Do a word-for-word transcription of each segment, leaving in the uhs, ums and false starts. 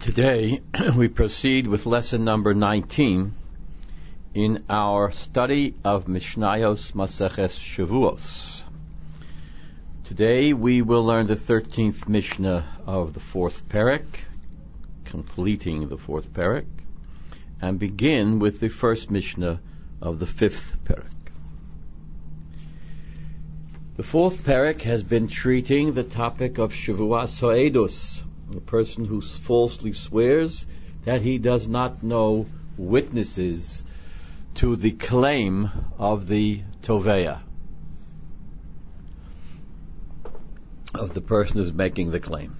Today we proceed with lesson number nineteen in our study of Mishnayos Maseches Shavuos. Today we will learn the thirteenth Mishnah of the fourth Perek, completing the fourth Perek, and begin with the first Mishnah of the fifth Perek. The fourth Perek has been treating the topic of Shavuos Ho'edus, the person who falsely swears that he does not know witnesses to the claim of the Toveya, of the person who's making the claim.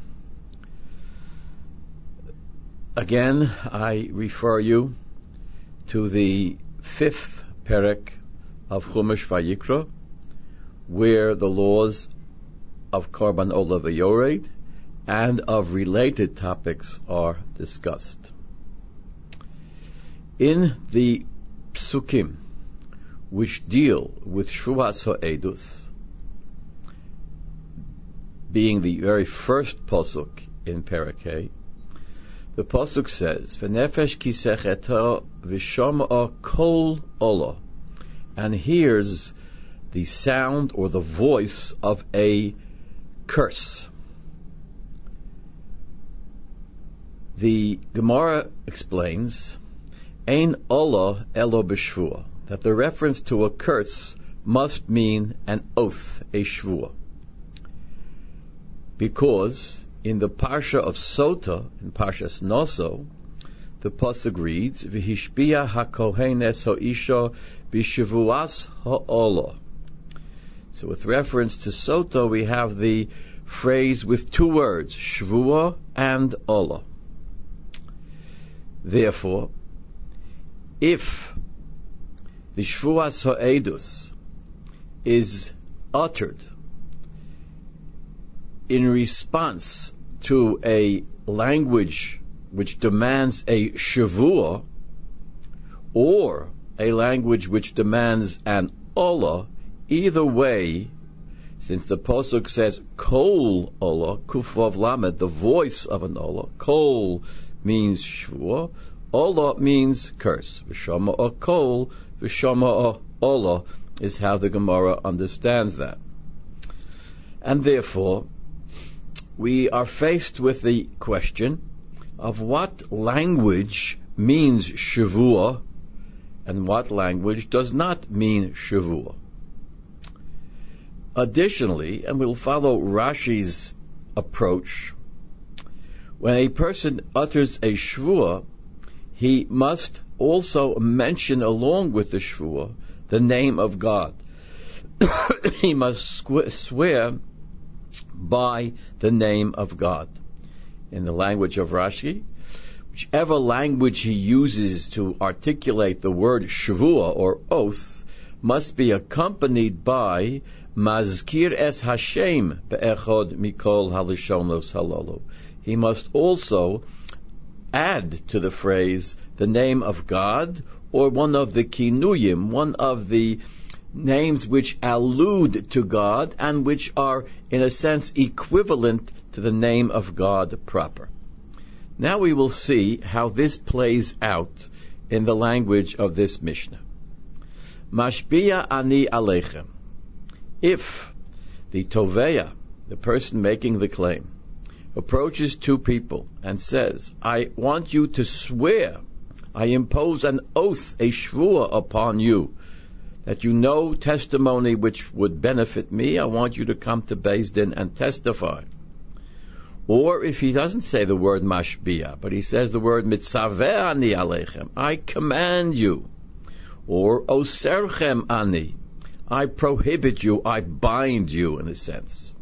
Again, I refer you to the fifth Perek of Chumash Vayikra, where the laws of Korban Olah V'Yored and of related topics are discussed. In the psukim which deal with Shavuos Ho'edus, being the very first pasuk in Perek, the pasuk says, "V'nefesh kisecheto v'shoma'o kol olah," and hears the sound or the voice of a curse. The Gemara explains, "Ein olah elo b'shvua," that the reference to a curse must mean an oath, a shvua, because in the parsha of Sota, in Parshas Noso, the pasuk reads, "V'hishbia hakohen es ha'isha b'shavuas ha'olah." So with reference to Sota, we have the phrase with two words, shvua and olah. Therefore, if the Shavuos Ho'edus is uttered in response to a language which demands a Shavua, or a language which demands an Olah, either way, since the Pasuk says Kol Olah, Kufvav Lamed, the voice of an Olah, Kol means Shvua, Olah means curse. V'shoma'o Kol, V'shoma'o Olah is how the Gemara understands that. And therefore, we are faced with the question of what language means Shavua and what language does not mean Shavua. Additionally, and we'll follow Rashi's approach, when a person utters a shvua, he must also mention along with the shvua the name of God. He must squ- swear by the name of God. In the language of Rashi, whichever language he uses to articulate the word shvua or oath must be accompanied by Mazkir es Hashem be'echod mikol halishonos halalu. He must also add to the phrase the name of God, or one of the kinuyim, one of the names which allude to God and which are, in a sense, equivalent to the name of God proper. Now we will see how this plays out in the language of this Mishnah. Mashbiya ani aleichem. If the Toveya, the person making the claim, approaches two people and says, "I want you to swear, I impose an oath, a shvua upon you, that you know testimony which would benefit me, I want you to come to Beis Din and testify." Or if he doesn't say the word mashbiya, but he says the word mitzaveh ani aleichem, I command you, or oserchem ani, I prohibit you, I bind you, in a sense.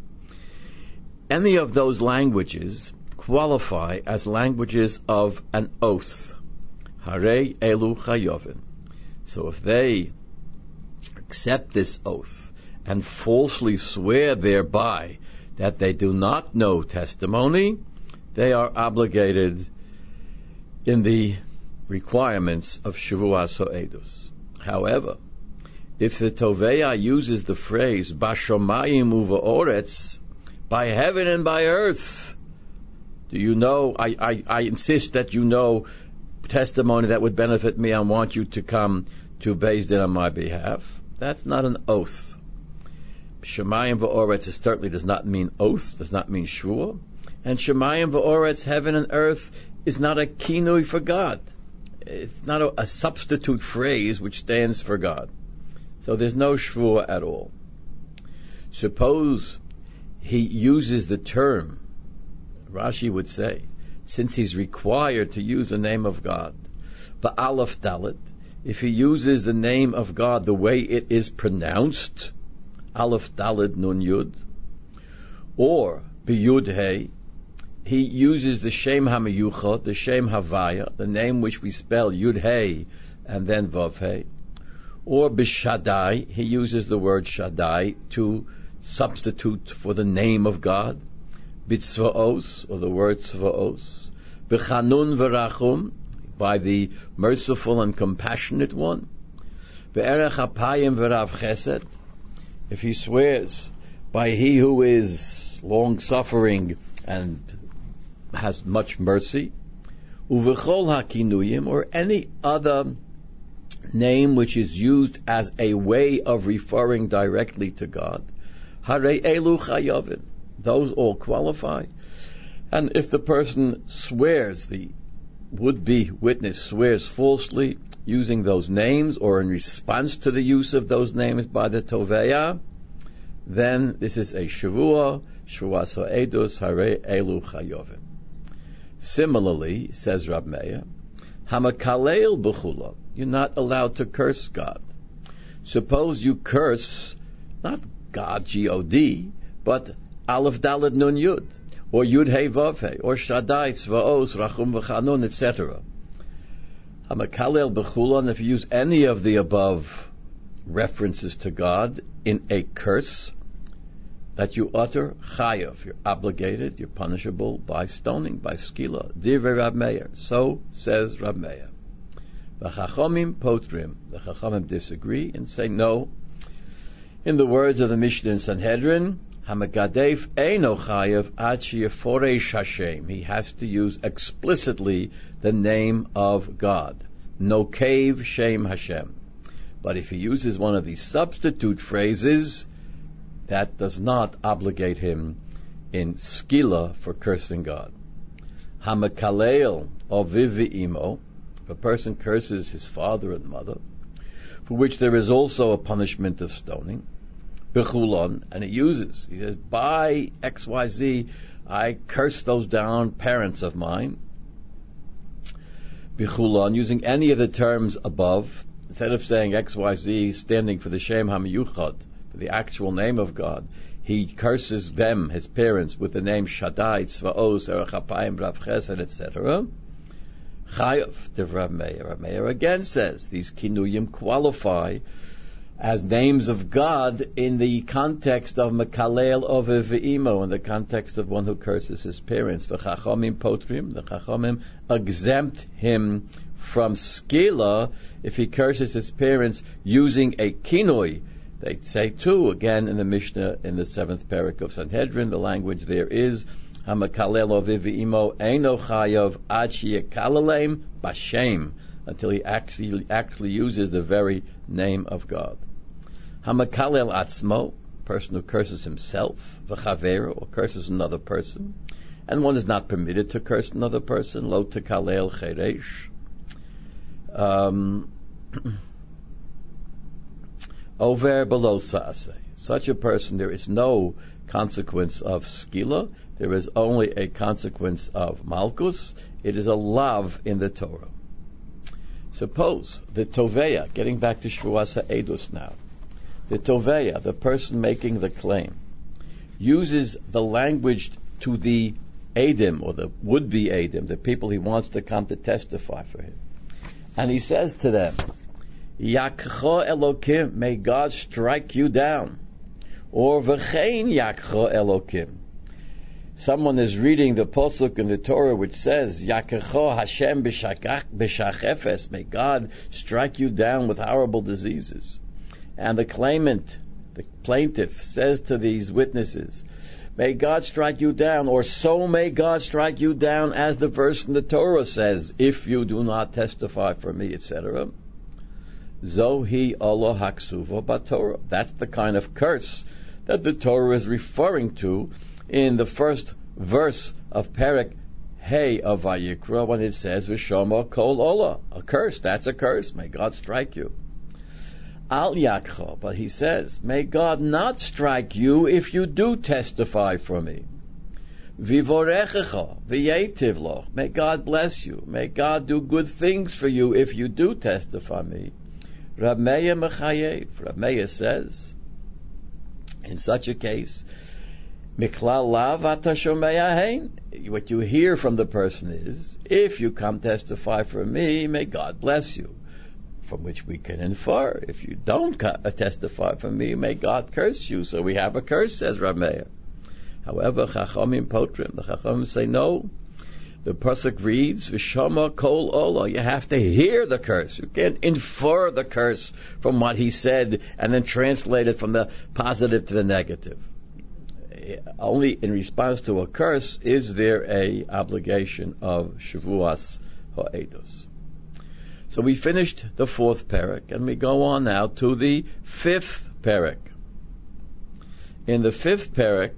Any of those languages qualify as languages of an oath. Harei elu chayovin. So if they accept this oath and falsely swear thereby that they do not know testimony, they are obligated in the requirements of Shavuos Ho'edus. However, if the Toveya uses the phrase Bashomayim uva'oretz, by heaven and by earth, Do you know, I, I, I insist that you know testimony that would benefit me. I want you to come to Beis Din on my behalf. That's not an oath. Shemayim v'oretz certainly does not mean oath, does not mean shvua. And Shemayim v'oretz, heaven and earth, is not a kinui for God. It's not a, a substitute phrase which stands for God. So there's no shvua at all. Suppose he uses the term, Rashi would say, since he's required to use the name of God, ba'alaf dalet, if he uses the name of God the way it is pronounced, Aleph Daled Nun Yud, or Biyud Hey, he uses the Shem HaMeyuchot, the Shem Havaya, the name which we spell Yud Hey and then Vav Hey, or B'Shaddai, he uses the word Shaddai to substitute for the name of God, B'Tzvaos, or the word Tzvaos, B'Chanun V'Rachum, by the merciful and compassionate one, B'Erech HaPayim V'Rav Chesed, if he swears by he who is long-suffering and has much mercy, uvechol hakinuyim, or any other name which is used as a way of referring directly to God, harei elu chayavin, those all qualify. And if the person swears, the would-be witness swears falsely, using those names or in response to the use of those names by the Toveya, then this is a Shavua, Shavua So'edus, Hare Elu Chayovim. Similarly, says Rab Meir, Hamakaleil B'chula, you're not allowed to curse God. Suppose you curse, not God, G O D, but Aleph Daled Nun Yud, or Yud Hey Vav Hey, or Shaddai, Tzvaos, Rachum V'Chanun, et cetera. Hamakalel b'chula, and if you use any of the above references to God in a curse that you utter, chayav, you're obligated, you're punishable by stoning, by skila. Divrei Rab Meir, so says Rab Meir. The Chachamim potrim, the Chachamim disagree and say no. In the words of the Mishnah in Sanhedrin, Hamagadef eino chayav ad sheyeforesh Hashem. He has to use explicitly the name of God. No cave Shem Hashem. But if he uses one of these substitute phrases, that does not obligate him in skila for cursing God. Hamakaleel oviv v'imo, if a person curses his father and mother, for which there is also a punishment of stoning, b'chulon, and he uses, he says, by X Y Z, I curse those down parents of mine, b'chulon, using any of the terms above, instead of saying X Y Z standing for the Shem HaMeyuchad, for the actual name of God, he curses them, his parents, with the name Shaddai, Tzvaos, Erech HaPayim, Rav Chesed, et cetera. Chayav, the Rav Meir. Rav Meir again says these kinuyim qualify as names of God in the context of Mekalel Ovev Ve'imo, in the context of one who curses his parents. V'chachamim potrim, the chachamim exempt him from skila if he curses his parents using a kinui. They say too, again in the Mishnah in the seventh parak of Sanhedrin, the language there is Hamakalel Ovev Ve'imo eino chayav ad sheyekalelem bashem, until he actually actually uses the very name of God. Hamakalel atzmo, person who curses himself, v'chaver, or curses another person, and one is not permitted to curse another person. Lo tekalel cheresh. Um, over below saaseh. Such a person, there is no consequence of skila. There is only a consequence of malchus. It is a lav in the Torah. Suppose the toveya, getting back to Shvuasa Edus now, the toveya, the person making the claim, uses the language to the edim, or the would-be edim, the people he wants to come to testify for him. And he says to them, Yakcho Elokim, may God strike you down. Or V'chein Yakcho Elokim. Someone is reading the posuk in the Torah which says, Yakcho Hashem b'shachefes, may God strike you down with horrible diseases. And the claimant, the plaintiff, says to these witnesses, may God strike you down, or so may God strike you down, as the verse in the Torah says, if you do not testify for me, et cetera. Zohi Allah haksuva b'Torah. That's the kind of curse that the Torah is referring to in the first verse of Perek Hey of Vayikra, when it says V'shama kol ola, a curse. That's a curse. May God strike you. Al yakcha, but he says, may God not strike you if you do testify for me. Vivorechecha v'yetiv loch, may God bless you. May God do good things for you if you do testify me. Rab Meir mechayev. Rab Meir says, in such a case, Miklal lav ata shomea hein. What you hear from the person is, if you come testify for me, may God bless you. From which we can infer, if you don't testify for me, may God curse you. So we have a curse, says Rab Meir. However, Chachamim potrim, the Chachamim say no. The pasuk reads, V'shama kol ola. You have to hear the curse. You can't infer the curse from what he said and then translate it from the positive to the negative. Only in response to a curse is there a obligation of Shavuas Ha'edos. So we finished the fourth perek, and we go on now to the fifth perek. In the fifth perek,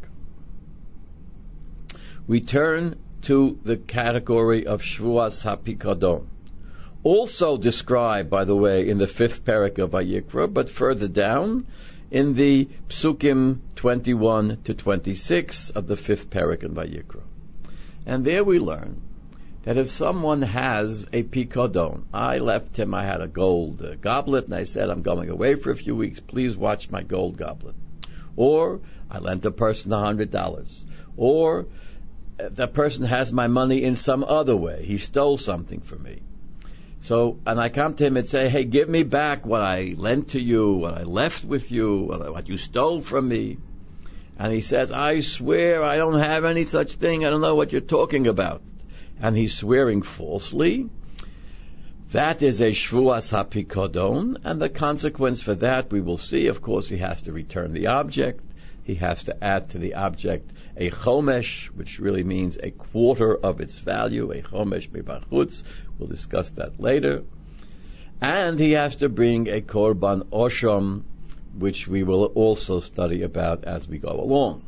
we turn to the category of Shavuas HaPikadon, also described, by the way, in the fifth perek of Vayikra, but further down in the Psukim twenty-one to twenty-six of the fifth perek in Vayikra. And there we learn that if someone has a Pikadon, I left him, I had a gold uh, goblet, and I said, I'm going away for a few weeks, please watch my gold goblet. Or I lent a person a hundred dollars. Or if that person has my money in some other way, he stole something from me. So, and I come to him and say, hey, give me back what I lent to you, what I left with you, what you stole from me. And he says, I swear I don't have any such thing, I don't know what you're talking about. And he's swearing falsely. That is a Shvuas HaPikadon, and the consequence for that we will see. Of course, he has to return the object. He has to add to the object a chomesh, which really means a quarter of its value, a chomesh mibachutz. We'll discuss that later. And he has to bring a korban osham, which we will also study about as we go along.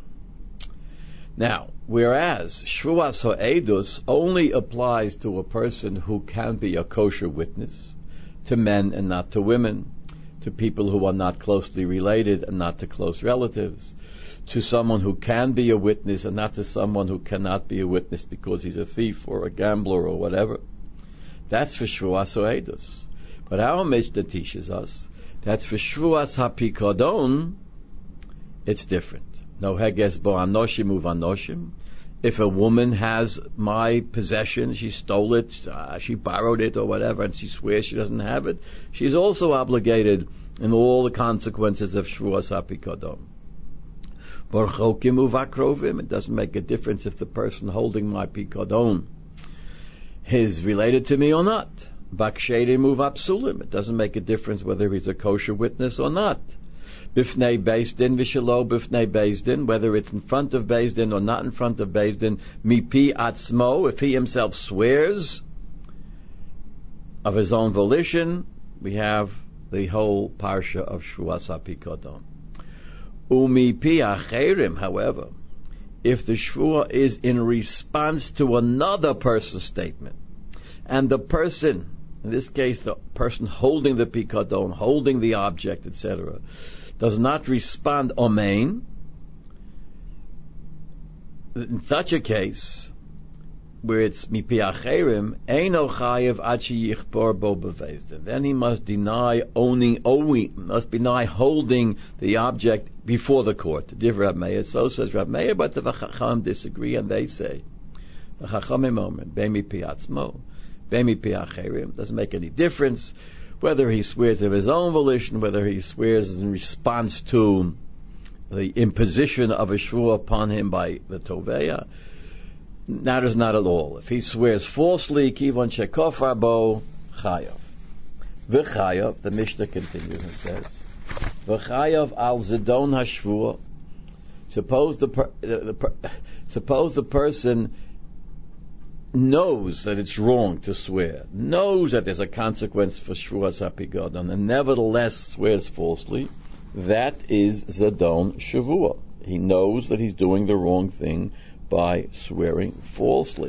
Now, whereas Shvuas Ha'edus only applies to a person who can be a kosher witness, to men and not to women, to people who are not closely related and not to close relatives, to someone who can be a witness and not to someone who cannot be a witness because he's a thief or a gambler or whatever. That's for Shvuas Ha'edus. But our Mishnah teaches us that for Shvuas HaPikadon, it's different. No heges bo anoshim uvanoshim. If a woman has my possession, she stole it, uh, she borrowed it or whatever, and she swears she doesn't have it, she's also obligated in all the consequences of Shvuas HaPikadon. Borchokim uvakrovim. It doesn't make a difference if the person holding my Pikadon is related to me or not. Bakshedim uvapsulim. It doesn't make a difference whether he's a kosher witness or not. Bifnei Beis Din v'shelo bifnei Beis Din, whether it's in front of Beis Din or not in front of Beis Din, mipi atzmo, if he himself swears of his own volition, we have the whole parsha of Shvuas HaPikadon. Umipi acherim, however, if the shvua is in response to another person's statement, and the person, in this case the person holding the Pikadon, holding the object, et cetera, does not respond omein, in such a case, where it's mipi acherim, eino chayev ad sheyichpor bo bebeis din, then he must deny owning, owning, must deny holding the object before the court. Div Rab Meir, so says Rab Meir, but the Chacham disagree, and they say, the Chachamim moment, be mipi atzmo, be mipi acherim, doesn't make any difference whether he swears of his own volition, whether he swears in response to the imposition of a shvua upon him by the Toveya. Matters not at all. If he swears falsely, kivon shekofar bo chayav. V'chayav, the Mishnah continues and says, v'chayav al zedon hashvua. Suppose the, per, the, the per, suppose the person knows that it's wrong to swear, knows that there's a consequence for Shvuas HaPikodon, and nevertheless swears falsely. That is Zadon Shavua. He knows that he's doing the wrong thing by swearing falsely.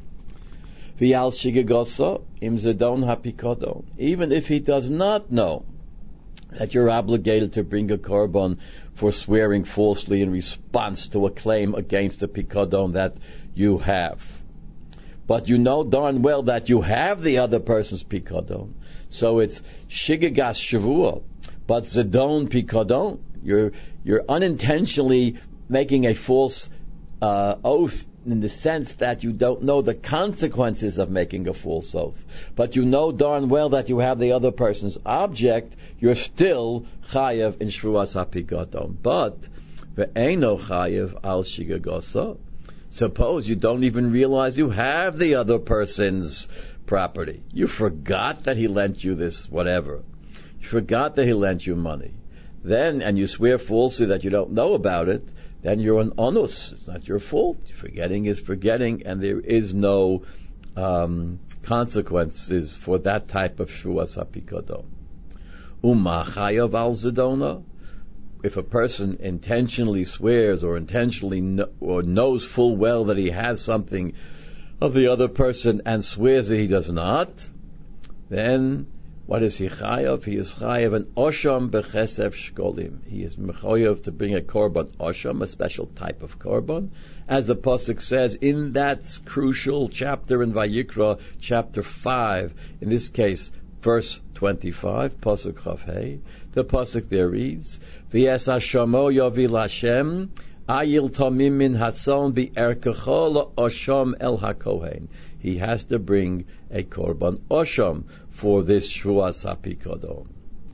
V'yal Shigagosa im Zadon HaPikodon. Even if he does not know that you're obligated to bring a korban for swearing falsely in response to a claim against the Pikodon that you have. But you know darn well that you have the other person's Pikodon. So it's Shigagas Shavua, but Zadon Pikodon. You're, you're unintentionally making a false uh, oath in the sense that you don't know the consequences of making a false oath. But you know darn well that you have the other person's object. You're still chayev in Shvuas HaPikodon. But ve'eino chayev al shigagosa. Suppose you don't even realize you have the other person's property. You forgot that he lent you this whatever. You forgot that he lent you money. Then, and you swear falsely that you don't know about it, then you're an onus. It's not your fault. Forgetting is forgetting, and there is no um, consequences for that type of Shvuas HaPikodon. Uma chayav al zedona. If a person intentionally swears or intentionally kn- or knows full well that he has something of the other person and swears that he does not, then what is he chayav? He is chayav an osham bechesef shkolim. He is mechayav to bring a korban osham, a special type of korban, as the pasuk says in that crucial chapter in Vayikra, chapter five. In this case, verse twenty-five, pasuk Chafhei. The pasuk there reads, "V'yes hashamo yovil Hashem ayil tamim min hatzon bi'erkecho osham el hakohen." He has to bring a korban osham for this Shvuas HaPikodon.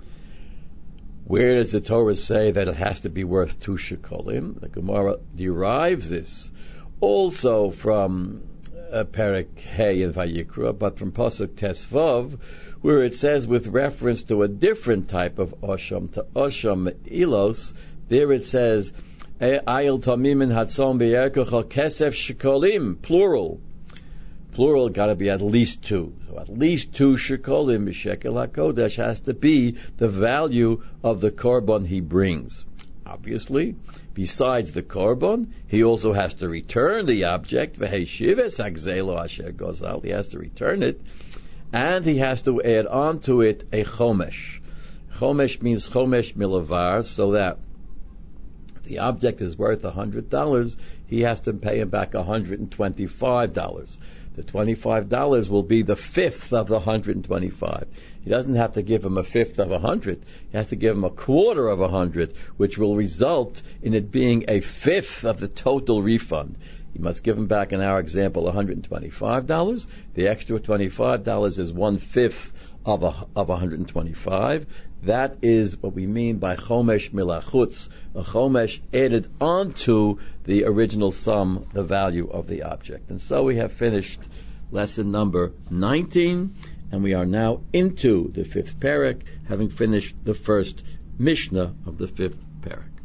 Where does the Torah say that it has to be worth two shekolim? The Gemara derives this also from uh, Perek Hey in Vayikra, but from pasuk Tesvav, where it says with reference to a different type of osham, to osham ilos, there it says, ayil tamimin hatzon b'yerkecha kesef shekolim, plural. Plural got to be at least two. So at least two shekolim, b'shekel hakodesh, has to be the value of the korban he brings. Obviously, besides the korban, he also has to return the object, v'heishives hagzelo asher gozal, he has to return it, and he has to add on to it a chomesh. Chomesh means chomesh milavar, so that the object is worth one hundred dollars, he has to pay him back one hundred twenty-five dollars. The twenty-five dollars will be the fifth of the one hundred twenty-five. He doesn't have to give him a fifth of a hundred. He has to give him a quarter of a hundred, which will result in it being a fifth of the total refund. He must give him back, in our example, one hundred twenty-five dollars. The extra twenty-five dollars is one-fifth of a, of one hundred twenty-five. That is what we mean by chomesh milachutz, a chomesh added onto the original sum, the value of the object. And so we have finished lesson number nineteen, and we are now into the fifth parak, having finished the first Mishnah of the fifth parak.